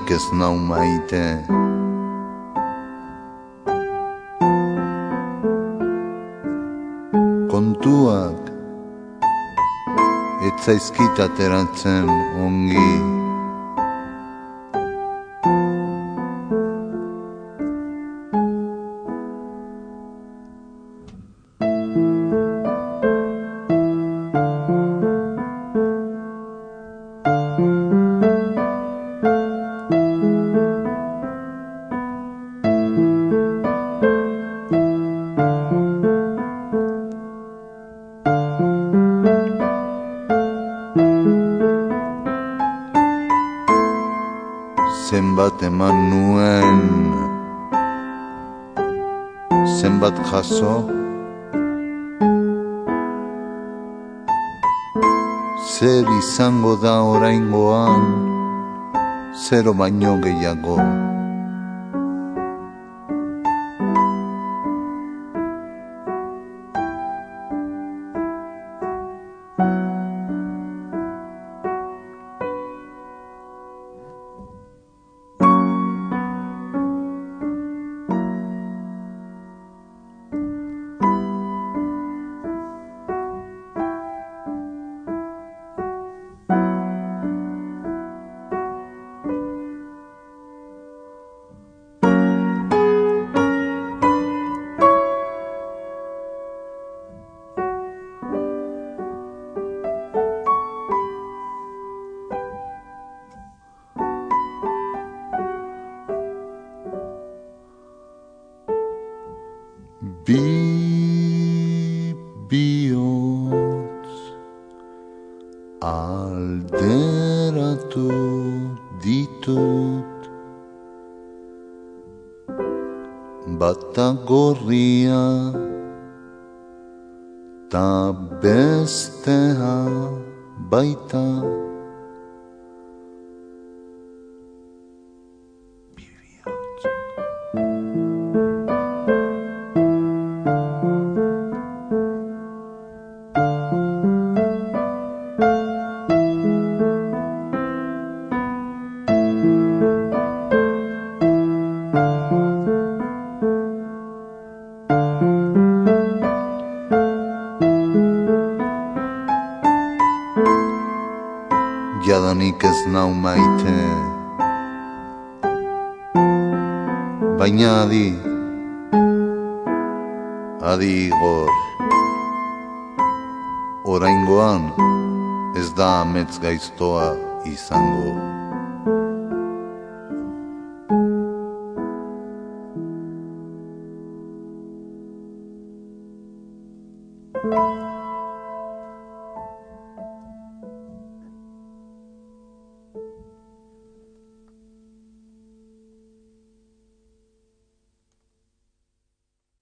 Jadanik ez nau maite. Kontuak ez zaizkit ateratzen ongi. Zenbat eman nuen, zenbat jaso, zer izango da oraingoan, zero baino gehiago. Bihotz alderatu ditut, bata gorria ta bestea baita. Jadanik ez nau maite, baina adi Igor, oraingoan ez da amets gaiztoa izango.